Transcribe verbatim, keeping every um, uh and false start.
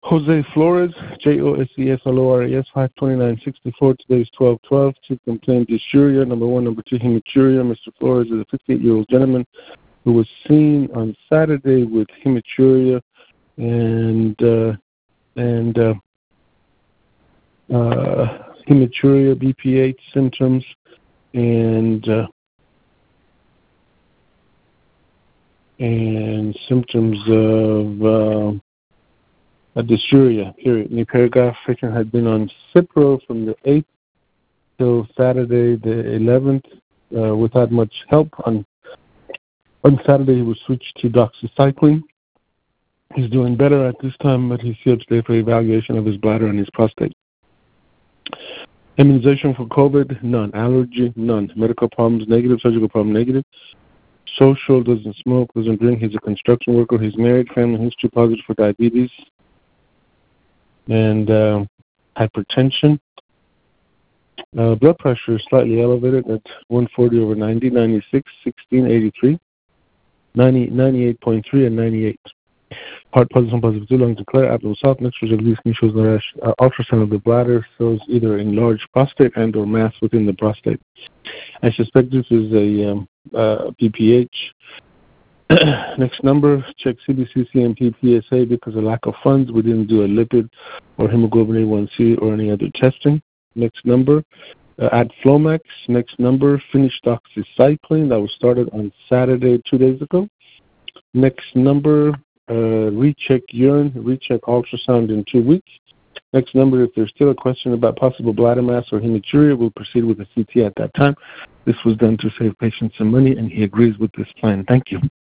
Jose Flores, J O S E F L O R E S, five twenty-nine sixty-four. Today is twelve twelve. Two complaint dysuria, number one. Number two, hematuria. Mister Flores is a fifty-eight-year-old gentleman who was seen on Saturday with hematuria and uh, and uh, uh, hematuria, B P H symptoms, and uh, and symptoms of uh, a dysuria, period. The paragraph patient had been on Cipro from the eighth till Saturday the eleventh uh, without much help. On on Saturday he was switched to doxycycline. He's doing better at this time, but he's here today for evaluation of his bladder and his prostate. Immunization for COVID, none. Allergy, none. Medical problems, negative. Surgical problem, negative. Social, doesn't smoke, doesn't drink. He's a construction worker. He's married. Family history, positive for diabetes and uh, hypertension. Uh, blood pressure is slightly elevated at one forty over ninety, ninety-six, sixteen, eighty-three, ninety, ninety-eight point three, and ninety-eight. Heart positive, positive, two lungs declare, abdomen soft, mixtures of these shows no rash. Uh, ultrasound of the bladder shows either enlarged prostate and or mass within the prostate. I suspect this is a um, uh, P P H. Next number, check C B C, C M P, P S A. Because of lack of funds, we didn't do a lipid or hemoglobin A one C or any other testing. Next number, uh, add Flomax. Next number, finish doxycycline. That was started on Saturday, two days ago. Next number, uh, recheck urine, recheck ultrasound in two weeks. Next number, if there's still a question about possible bladder mass or hematuria, we'll proceed with a C T at that time. This was done to save patients some money, and he agrees with this plan. Thank you.